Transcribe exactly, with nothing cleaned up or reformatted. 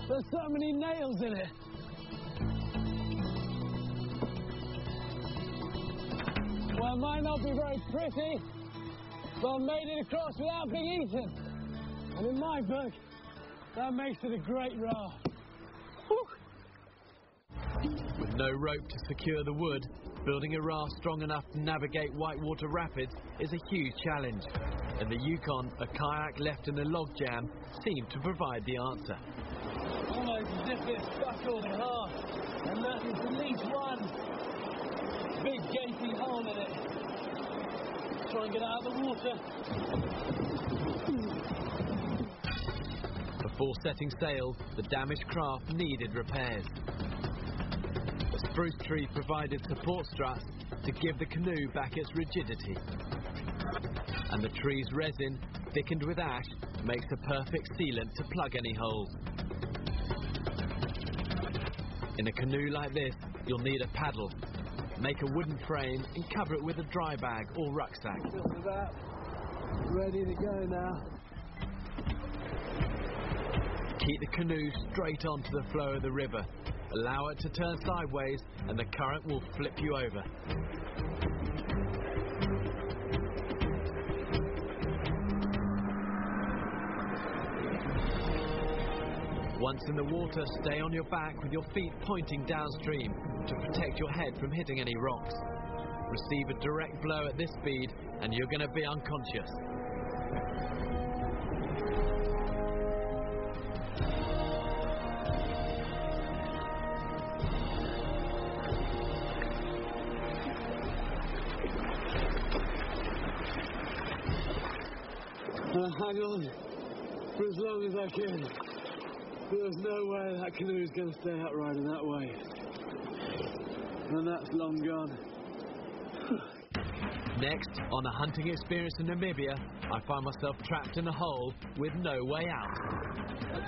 There's so many nails in it. Well, it might not be very pretty, but I made it across without being eaten. And in my book, that makes it a great raft. With no rope to secure the wood, building a raft strong enough to navigate whitewater rapids is a huge challenge. In the Yukon, a kayak left in a log jam seemed to provide the answer. Almost as if it's buckled in half, and that is at least one big gaping hole in it. Try and get out of the water. Before setting sail, the damaged craft needed repairs. The spruce tree provided support struts to give the canoe back its rigidity. And the tree's resin, thickened with ash, makes a perfect sealant to plug any holes. In a canoe like this, you'll need a paddle. Make a wooden frame and cover it with a dry bag or rucksack. Just about ready to go now. Keep the canoe straight onto the flow of the river. Allow it to turn sideways and the current will flip you over. Once in the water, stay on your back with your feet pointing downstream to protect your head from hitting any rocks. Receive a direct blow at this speed and you're going to be unconscious. I'll hang on for as long as I can. There's no way that canoe's going to stay upright in that way. And that's long gone. Next, on a hunting experience in Namibia, I find myself trapped in a hole with no way out.